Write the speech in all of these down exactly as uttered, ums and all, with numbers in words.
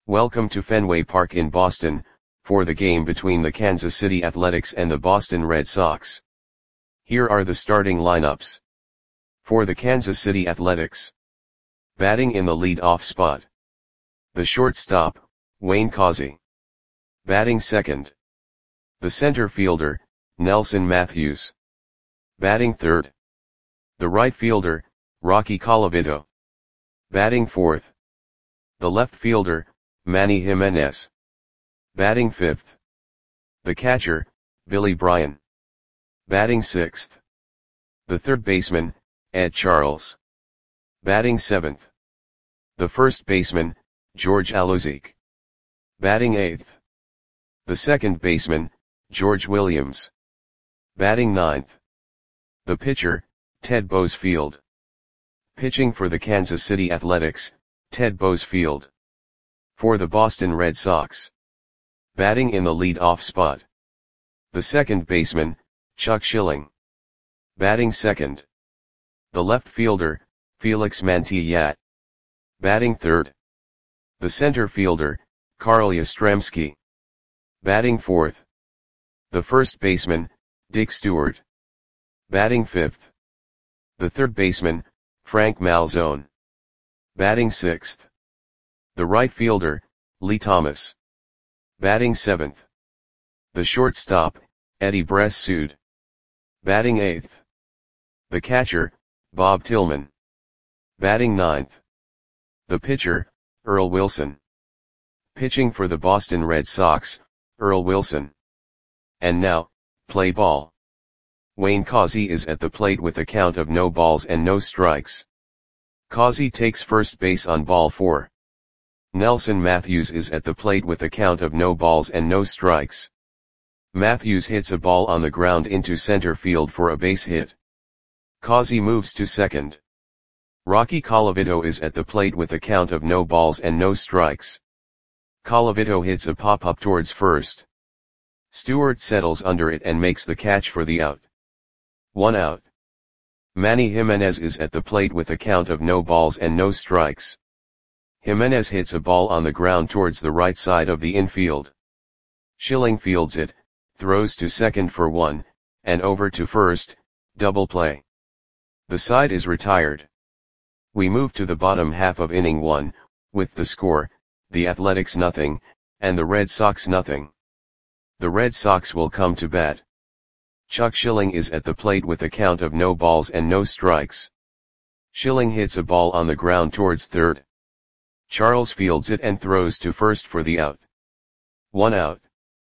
Welcome to Fenway Park in Boston, for the game between the Kansas City Athletics and the Boston Red Sox. Here are the starting lineups. For the Kansas City Athletics. Batting in the lead-off spot. The shortstop, Wayne Causey. Batting second. The center fielder, Nelson Matthews. Batting third. The right fielder, Rocky Colavito. Batting fourth. The left fielder, Manny Jimenez. Batting fifth. The catcher, Billy Bryan. Batting sixth. The third baseman, Ed Charles. Batting seventh. The first baseman, George Alozique. Batting eighth. The second baseman, George Williams. Batting ninth. The pitcher, Ted Boesfield. Pitching for the Kansas City Athletics, Ted Boesfield. For the Boston Red Sox. Batting in the lead-off spot. The second baseman, Chuck Schilling. Batting second. The left fielder, Felix Mantilla. Batting third. The center fielder, Carl Yastrzemski. Batting fourth. The first baseman, Dick Stewart. Batting fifth. The third baseman, Frank Malzone. Batting sixth. The right fielder, Lee Thomas. Batting seventh. The shortstop, Eddie Bress-Sood. Batting eighth. The catcher, Bob Tillman. Batting ninth. The pitcher, Earl Wilson. Pitching for the Boston Red Sox, Earl Wilson. And now, play ball. Wayne Causey is at the plate with a count of no balls and no strikes. Causey takes first base on ball four. Nelson Matthews is at the plate with a count of no balls and no strikes. Matthews hits a ball on the ground into center field for a base hit. Causey moves to second. Rocky Colavito is at the plate with a count of no balls and no strikes. Colavito hits a pop-up towards first. Stewart settles under it and makes the catch for the out. One out. Manny Jimenez is at the plate with a count of no balls and no strikes. Jimenez hits a ball on the ground towards the right side of the infield. Schilling fields it, throws to second for one, and over to first, double play. The side is retired. We move to the bottom half of inning one, with the score, the Athletics nothing, and the Red Sox nothing. The Red Sox will come to bat. Chuck Schilling is at the plate with a count of no balls and no strikes. Schilling hits a ball on the ground towards third. Charles fields it and throws to first for the out. One out.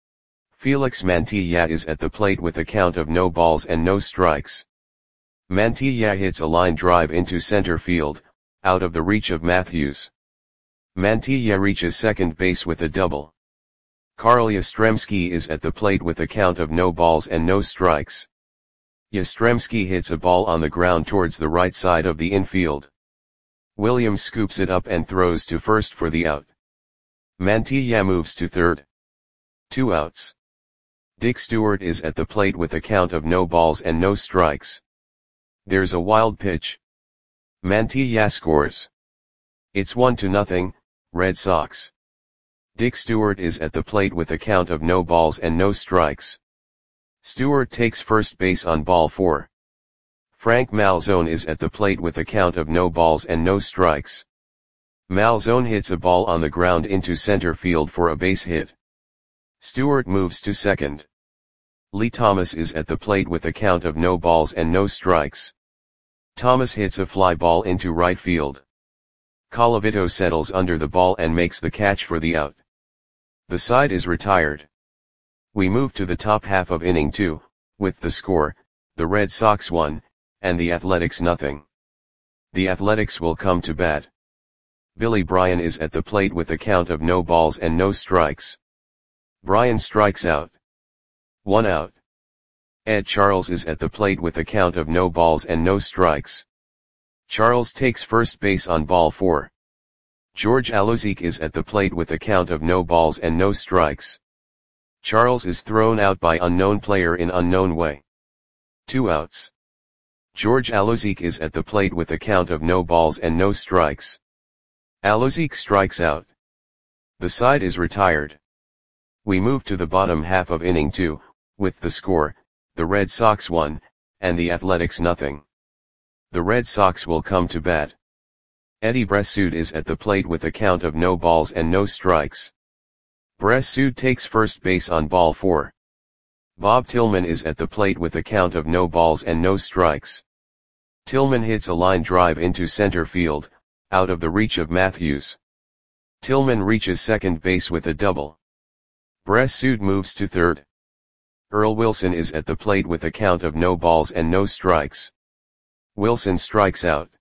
Felix Mantilla is at the plate with a count of no balls and no strikes. Mantilla hits a line drive into center field, out of the reach of Matthews. Mantilla reaches second base with a double. Carl Yastrzemski is at the plate with a count of no balls and no strikes. Yastrzemski hits a ball on the ground towards the right side of the infield. Williams scoops it up and throws to first for the out. Mantilla moves to third. Two outs. Dick Stewart is at the plate with a count of no balls and no strikes. There's a wild pitch. Mantilla scores. It's one to nothing, Red Sox. Dick Stewart is at the plate with a count of no balls and no strikes. Stewart takes first base on ball four. Frank Malzone is at the plate with a count of no balls and no strikes. Malzone hits a ball on the ground into center field for a base hit. Stewart moves to second. Lee Thomas is at the plate with a count of no balls and no strikes. Thomas hits a fly ball into right field. Colavito settles under the ball and makes the catch for the out. The side is retired. We move to the top half of inning two, with the score, the Red Sox one, and the Athletics nothing. The Athletics will come to bat. Billy Bryan is at the plate with a count of no balls and no strikes. Bryan strikes out. One out. Ed Charles is at the plate with a count of no balls and no strikes. Charles takes first base on ball four. George Alozique is at the plate with a count of no balls and no strikes. Charles is thrown out by unknown player in unknown way. Two outs. George Alozique is at the plate with a count of no balls and no strikes. Alozique strikes out. The side is retired. We move to the bottom half of inning two, with the score, the Red Sox one, and the Athletics nothing. The Red Sox will come to bat. Eddie Bressoud is at the plate with a count of no balls and no strikes. Bressoud takes first base on ball four. Bob Tillman is at the plate with a count of no balls and no strikes. Tillman hits a line drive into center field, out of the reach of Matthews. Tillman reaches second base with a double. Bressoud moves to third. Earl Wilson is at the plate with a count of no balls and no strikes. Wilson strikes out.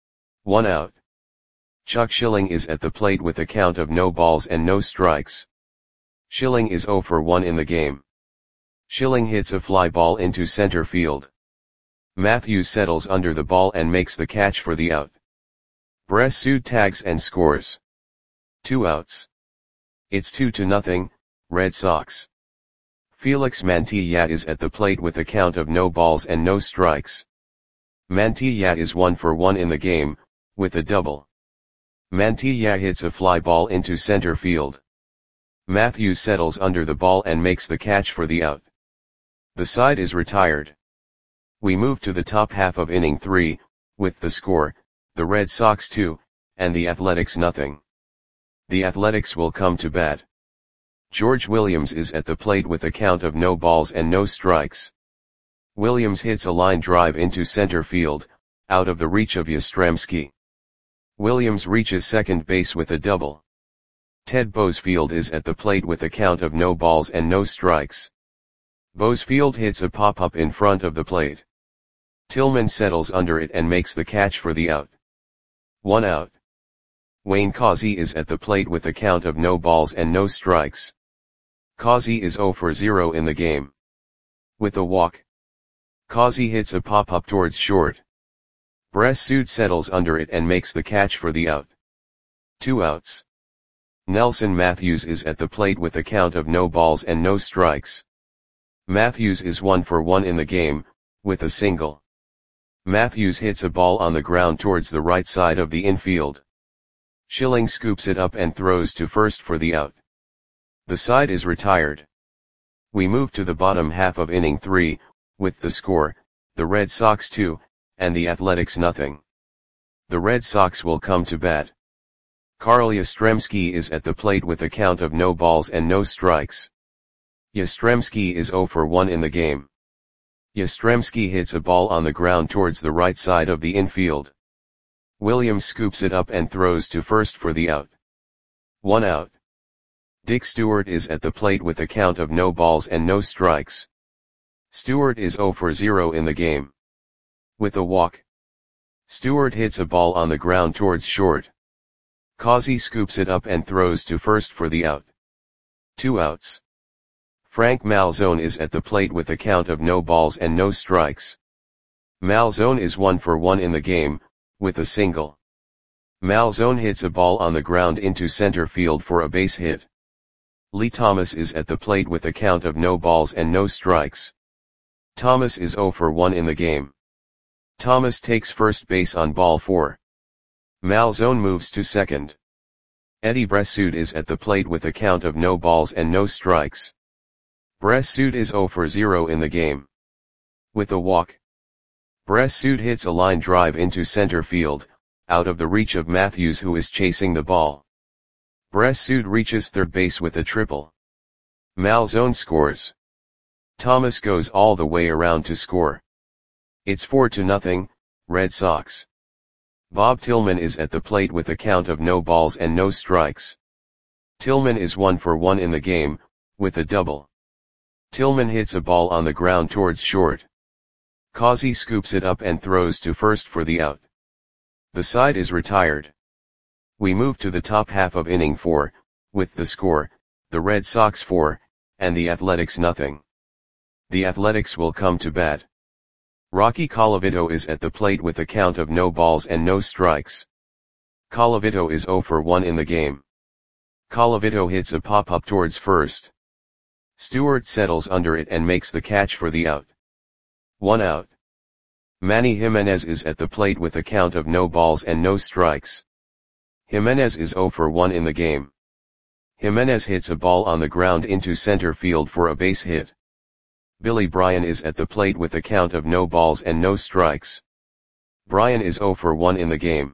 One out. Chuck Schilling is at the plate with a count of no balls and no strikes. Schilling is oh for one in the game. Schilling hits a fly ball into center field. Matthews settles under the ball and makes the catch for the out. Bressoud tags and scores. Two outs. It's two to nothing, Red Sox. Felix Mantilla is at the plate with a count of no balls and no strikes. Mantilla is one for one in the game, with a double. Mantilla hits a fly ball into center field. Matthews settles under the ball and makes the catch for the out. The side is retired. We move to the top half of inning three, with the score, the Red Sox two, and the Athletics nothing. The Athletics will come to bat. George Williams is at the plate with a count of no balls and no strikes. Williams hits a line drive into center field, out of the reach of Yastrzemski. Williams reaches second base with a double. Ted Boesfield is at the plate with a count of no balls and no strikes. Boesfield hits a pop-up in front of the plate. Tillman settles under it and makes the catch for the out. One out. Wayne Causey is at the plate with a count of no balls and no strikes. Causey is oh for zero in the game. With a walk. Causey hits a pop-up towards short. Bressoud settles under it and makes the catch for the out. Two outs. Nelson Matthews is at the plate with a count of no balls and no strikes. Matthews is one for one in the game, with a single. Matthews hits a ball on the ground towards the right side of the infield. Schilling scoops it up and throws to first for the out. The side is retired. We move to the bottom half of inning three, with the score, the Red Sox two, and the Athletics nothing. The Red Sox will come to bat. Carl Yastrzemski is at the plate with a count of no balls and no strikes. Yastrzemski is oh for one in the game. Yastrzemski hits a ball on the ground towards the right side of the infield. Williams scoops it up and throws to first for the out. One out. Dick Stewart is at the plate with a count of no balls and no strikes. Stewart is oh for zero in the game. With a walk. Stewart hits a ball on the ground towards short. Causey scoops it up and throws to first for the out. Two outs. Frank Malzone is at the plate with a count of no balls and no strikes. Malzone is one for one in the game, with a single. Malzone hits a ball on the ground into center field for a base hit. Lee Thomas is at the plate with a count of no balls and no strikes. Thomas is oh for one in the game. Thomas takes first base on ball four. Malzone moves to second. Eddie Bressoud is at the plate with a count of no balls and no strikes. Bressoud is oh for zero in the game. With a walk. Bressoud hits a line drive into center field, out of the reach of Matthews who is chasing the ball. Bressoud reaches third base with a triple. Malzone scores. Thomas goes all the way around to score. It's four to nothing, Red Sox. Bob Tillman is at the plate with a count of no balls and no strikes. Tillman is one for one in the game, with a double. Tillman hits a ball on the ground towards short. Causey scoops it up and throws to first for the out. The side is retired. We move to the top half of inning four, with the score, the Red Sox four, and the Athletics nothing. The Athletics will come to bat. Rocky Colavito is at the plate with a count of no balls and no strikes. Colavito is oh for one in the game. Colavito hits a pop-up towards first. Stewart settles under it and makes the catch for the out. One out. Manny Jimenez is at the plate with a count of no balls and no strikes. Jimenez is oh for one in the game. Jimenez hits a ball on the ground into center field for a base hit. Billy Bryan is at the plate with a count of no balls and no strikes. Bryan is zero for one in the game.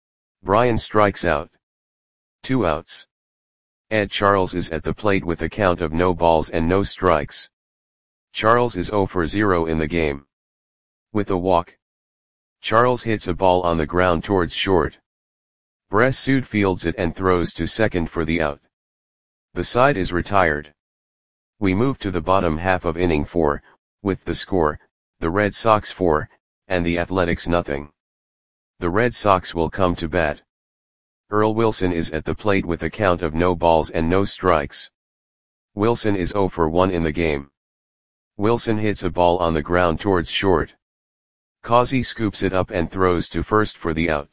Bryan strikes out. Two outs. Ed Charles is at the plate with a count of no balls and no strikes. Charles is zero for zero in the game. With a walk. Charles hits a ball on the ground towards short. Bressud fields it and throws to second for the out. The side is retired. We move to the bottom half of inning four, with the score, the Red Sox four, and the Athletics nothing. The Red Sox will come to bat. Earl Wilson is at the plate with a count of no balls and no strikes. Wilson is zero for one in the game. Wilson hits a ball on the ground towards short. Causey scoops it up and throws to first for the out.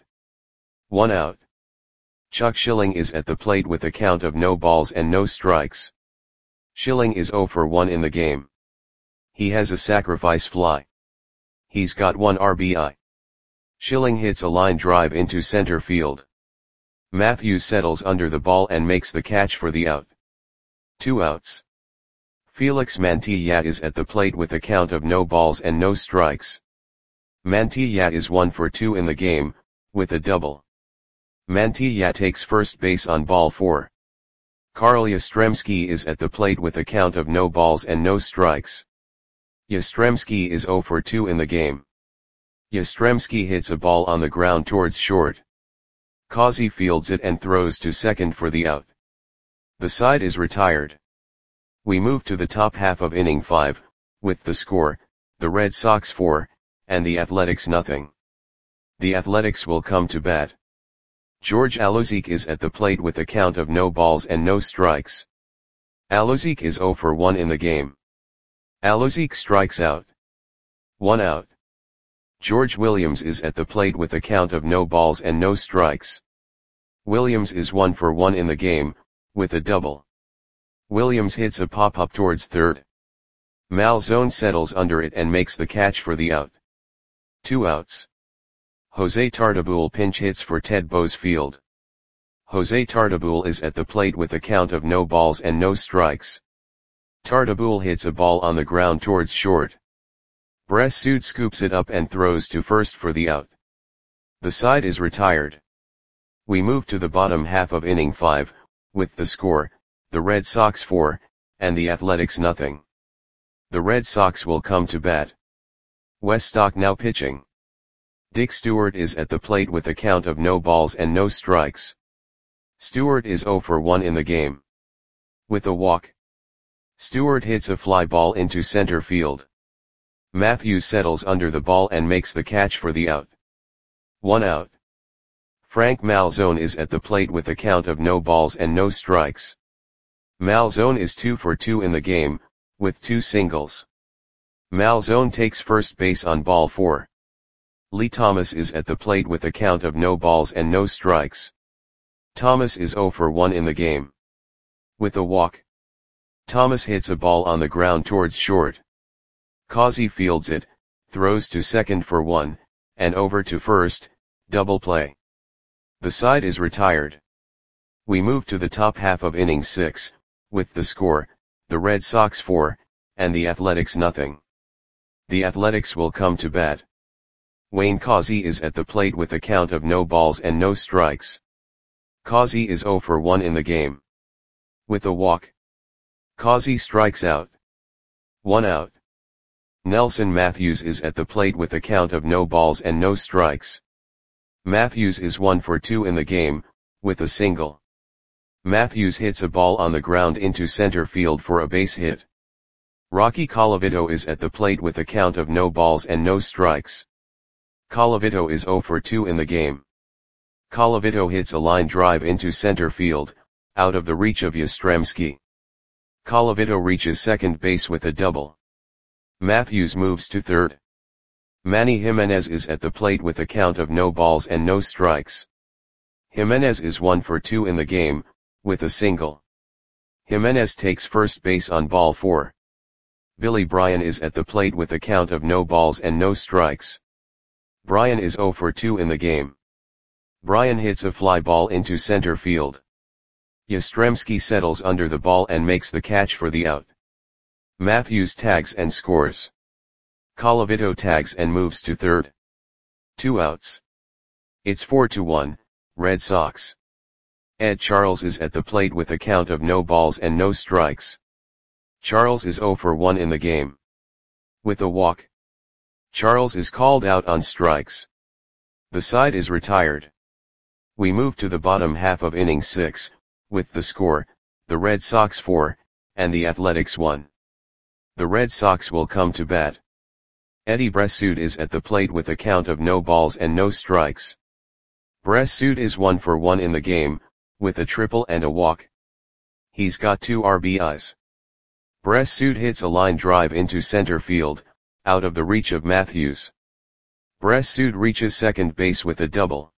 One out. Chuck Schilling is at the plate with a count of no balls and no strikes. Schilling is zero for one in the game. He has a sacrifice fly. He's got one R B I. Schilling hits a line drive into center field. Matthews settles under the ball and makes the catch for the out. Two outs. Felix Mantilla is at the plate with a count of no balls and no strikes. Mantilla is one for two in the game, with a double. Mantilla takes first base on ball four. Carl Yastrzemski is at the plate with a count of no balls and no strikes. Yastrzemski is zero for two in the game. Yastrzemski hits a ball on the ground towards short. Causey fields it and throws to second for the out. The side is retired. We move to the top half of inning five, with the score, the Red Sox four, and the Athletics nothing. The Athletics will come to bat. George Alozique is at the plate with a count of no balls and no strikes. Alozique is zero for one in the game. Alozique strikes out. One out. George Williams is at the plate with a count of no balls and no strikes. Williams is one for one in the game, with a double. Williams hits a pop-up towards third. Malzone settles under it and makes the catch for the out. Two outs. Jose Tartabull pinch hits for Ted Boesfield. Jose Tartabull is at the plate with a count of no balls and no strikes. Tartabull hits a ball on the ground towards short. Bressud scoops it up and throws to first for the out. The side is retired. We move to the bottom half of inning five, with the score, the Red Sox four, and the Athletics nothing. The Red Sox will come to bat. Wes Stock now pitching. Dick Stewart is at the plate with a count of no balls and no strikes. Stewart is zero for one in the game. With a walk. Stewart hits a fly ball into center field. Matthews settles under the ball and makes the catch for the out. One out. Frank Malzone is at the plate with a count of no balls and no strikes. Malzone is two for two in the game, with two singles. Malzone takes first base on ball four. Lee Thomas is at the plate with a count of no balls and no strikes. Thomas is zero for one in the game. With a walk. Thomas hits a ball on the ground towards short. Causey fields it, throws to second for one, and over to first, double play. The side is retired. We move to the top half of inning six, with the score, the Red Sox four, and the Athletics nothing. The Athletics will come to bat. Wayne Causey is at the plate with a count of no balls and no strikes. Causey is zero for one in the game. With a walk. Causey strikes out. One out. Nelson Matthews is at the plate with a count of no balls and no strikes. Matthews is one for two in the game, with a single. Matthews hits a ball on the ground into center field for a base hit. Rocky Colavito is at the plate with a count of no balls and no strikes. Colavito is zero for two in the game. Colavito hits a line drive into center field, out of the reach of Yastrzemski. Colavito reaches second base with a double. Matthews moves to third. Manny Jimenez is at the plate with a count of no balls and no strikes. Jimenez is one for two in the game, with a single. Jimenez takes first base on ball four. Billy Bryan is at the plate with a count of no balls and no strikes. Bryan is zero for two in the game. Bryan hits a fly ball into center field. Yastrzemski settles under the ball and makes the catch for the out. Matthews tags and scores. Colavito tags and moves to third. Two outs. It's four to one, Red Sox. Ed Charles is at the plate with a count of no balls and no strikes. Charles is zero for one in the game. With a walk, Charles is called out on strikes. The side is retired. We move to the bottom half of inning six, with the score, the Red Sox four, and the Athletics one. The Red Sox will come to bat. Eddie Bressoud is at the plate with a count of no balls and no strikes. Bressoud is one for one in the game, with a triple and a walk. He's got two R B Is. Bressoud hits a line drive into center field, out of the reach of Matthews. Bressoud reaches second base with a double.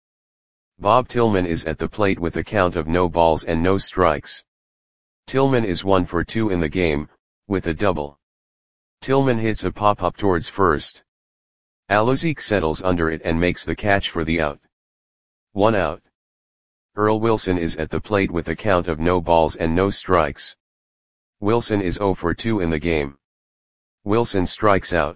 Bob Tillman is at the plate with a count of no balls and no strikes. Tillman is one for two in the game, with a double. Tillman hits a pop-up towards first. Alozzique settles under it and makes the catch for the out. One out. Earl Wilson is at the plate with a count of no balls and no strikes. Wilson is zero for two in the game. Wilson strikes out.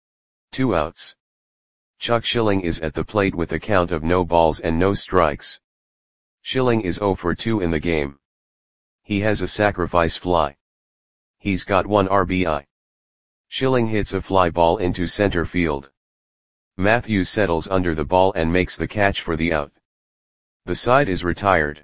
Two outs. Chuck Schilling is at the plate with a count of no balls and no strikes. Schilling is zero for two in the game. He has a sacrifice fly. He's got one R B I. Schilling hits a fly ball into center field. Matthews settles under the ball and makes the catch for the out. The side is retired.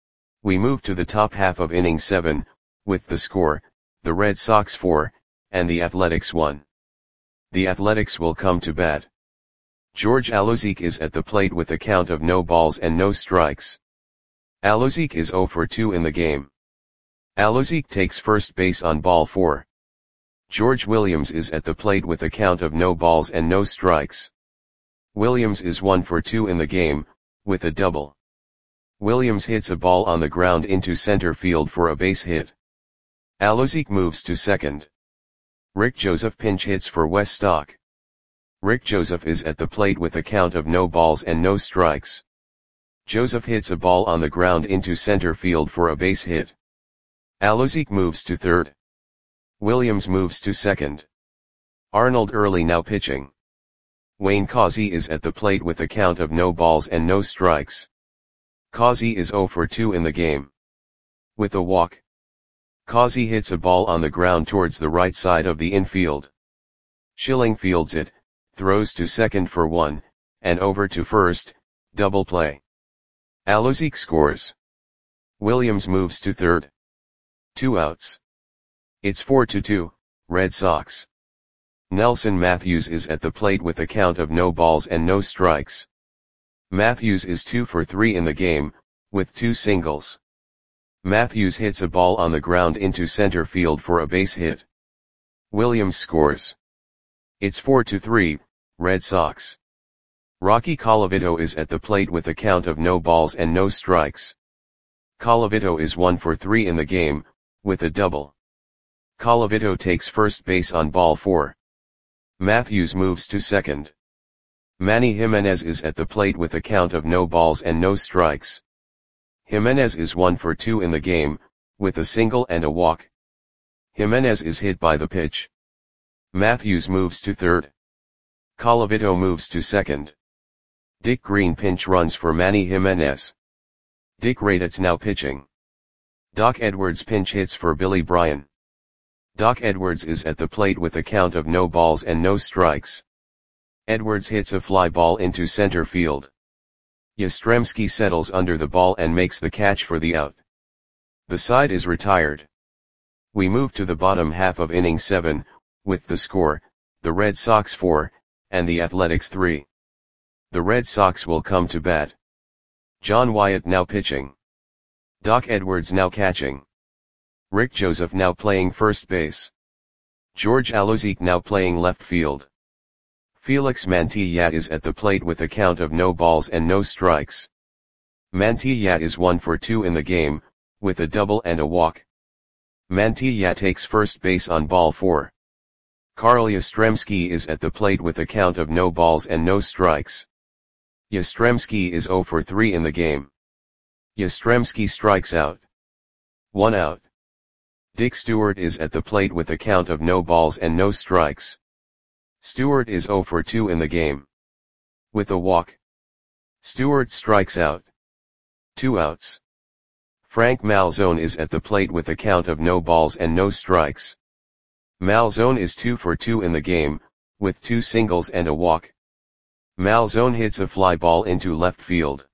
We move to the top half of inning seven, with the score, the Red Sox four, and the Athletics one. The Athletics will come to bat. George Alozzique is at the plate with a count of no balls and no strikes. Alozzique is zero for two in the game. Alozzique takes first base on ball four. George Williams is at the plate with a count of no balls and no strikes. Williams is one for two in the game, with a double. Williams hits a ball on the ground into center field for a base hit. Alozzique moves to second. Rick Joseph pinch hits for Wes Stock. Rick Joseph is at the plate with a count of no balls and no strikes. Joseph hits a ball on the ground into center field for a base hit. Alozzique moves to third. Williams moves to second. Arnold Early now pitching. Wayne Causey is at the plate with a count of no balls and no strikes. Causey is zero for two in the game. With a walk, Causey hits a ball on the ground towards the right side of the infield. Schilling fields it, throws to second for one, and over to first, double play. Alozzique scores. Williams moves to third. Two outs. It's four to two, Red Sox. Nelson Matthews is at the plate with a count of no balls and no strikes. Matthews is two for three in the game, with two singles. Matthews hits a ball on the ground into center field for a base hit. Williams scores. It's four to three, Red Sox. Rocky Colavito is at the plate with a count of no balls and no strikes. Colavito is one for three in the game, with a double. Colavito takes first base on ball four. Matthews moves to second. Manny Jimenez is at the plate with a count of no balls and no strikes. Jimenez is one for two in the game, with a single and a walk. Jimenez is hit by the pitch. Matthews moves to third. Colavito moves to second. Dick Green pinch runs for Manny Jimenez. Dick Raditz now pitching. Doc Edwards pinch hits for Billy Bryan. Doc Edwards is at the plate with a count of no balls and no strikes. Edwards hits a fly ball into center field. Yastrzemski settles under the ball and makes the catch for the out. The side is retired. We move to the bottom half of inning seven, with the score, the Red Sox four, and the Athletics three. The Red Sox will come to bat. John Wyatt now pitching. Doc Edwards now catching. Rick Joseph now playing first base. George Alozzique now playing left field. Felix Mantilla is at the plate with a count of no balls and no strikes. Mantilla is one for two in the game, with a double and a walk. Mantilla takes first base on ball four. Carl Yastrzemski is at the plate with a count of no balls and no strikes. Yastrzemski is zero for three in the game. Yastrzemski strikes out. One out. Dick Stewart is at the plate with a count of no balls and no strikes. Stewart is zero for two in the game. With a walk, Stewart strikes out. Two outs. Frank Malzone is at the plate with a count of no balls and no strikes. Malzone is two for two in the game, with two singles and a walk. Malzone hits a fly ball into left field.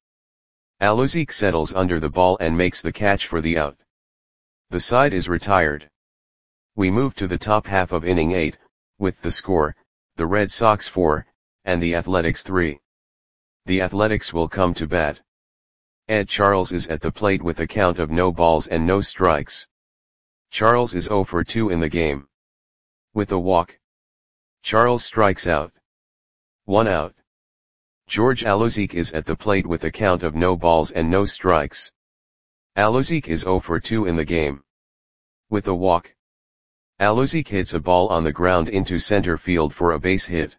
Aluzik settles under the ball and makes the catch for the out. The side is retired. We move to the top half of inning eight, with the score, the Red Sox four, and the Athletics three. The Athletics will come to bat. Ed Charles is at the plate with a count of no balls and no strikes. Charles is zero for two in the game. With a walk, Charles strikes out. One out. George Aluzik is at the plate with a count of no balls and no strikes. Aluzik is zero for two in the game. With a walk, Aluzik hits a ball on the ground into center field for a base hit.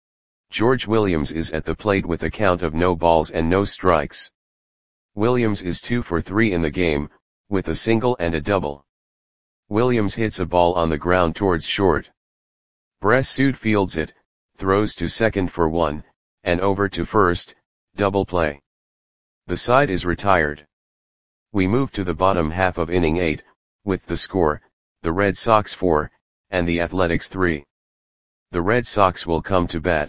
George Williams is at the plate with a count of no balls and no strikes. Williams is two for three in the game, with a single and a double. Williams hits a ball on the ground towards short. Bressud fields it, throws to second for one, and over to first, double play. The side is retired. We move to the bottom half of inning eight, with the score, the Red Sox four, and the Athletics three. The Red Sox will come to bat.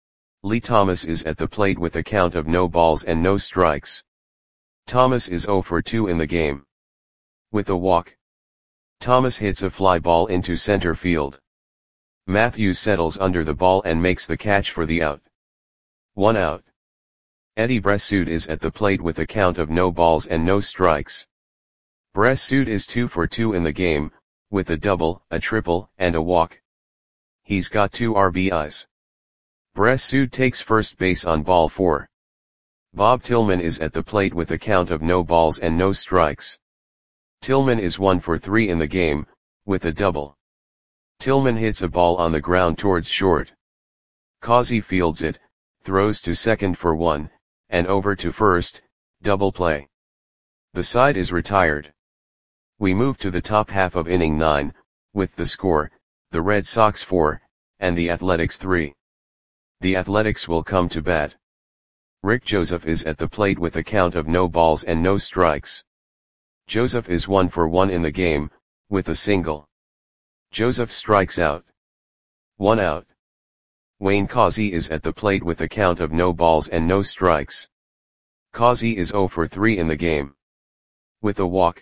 Lee Thomas is at the plate with a count of no balls and no strikes. Thomas is zero for two in the game. With a walk, Thomas hits a fly ball into center field. Matthews settles under the ball and makes the catch for the out. One out. Eddie Bressud is at the plate with a count of no balls and no strikes. Bressud is two for two in the game, with a double, a triple, and a walk. He's got two R B Is. Bressud takes first base on ball four. Bob Tillman is at the plate with a count of no balls and no strikes. Tillman is one for three in the game, with a double. Tillman hits a ball on the ground towards short. Causey fields it, throws to second for one, and over to first, double play. The side is retired. We move to the top half of inning nine, with the score, the Red Sox four, and the Athletics three. The Athletics will come to bat. Rick Joseph is at the plate with a count of no balls and no strikes. Joseph is one for one in the game, with a single. Joseph strikes out. One out. Wayne Causey is at the plate with a count of no balls and no strikes. Causey is zero for three in the game. With a walk,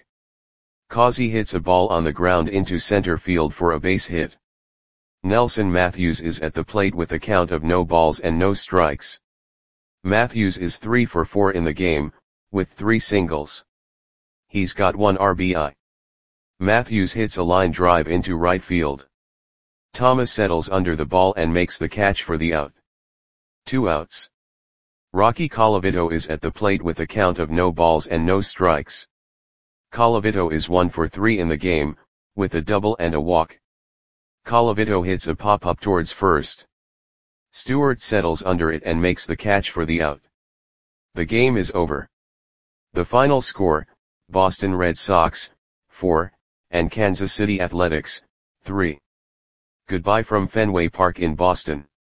Causey hits a ball on the ground into center field for a base hit. Nelson Matthews is at the plate with a count of no balls and no strikes. Matthews is three for four in the game, with three singles. He's got one R B I. Matthews hits a line drive into right field. Thomas settles under the ball and makes the catch for the out. Two outs. Rocky Colavito is at the plate with a count of no balls and no strikes. Colavito is one for three in the game, with a double and a walk. Colavito hits a pop-up towards first. Stewart settles under it and makes the catch for the out. The game is over. The final score, Boston Red Sox, four, and Kansas City Athletics, three. Goodbye from Fenway Park in Boston.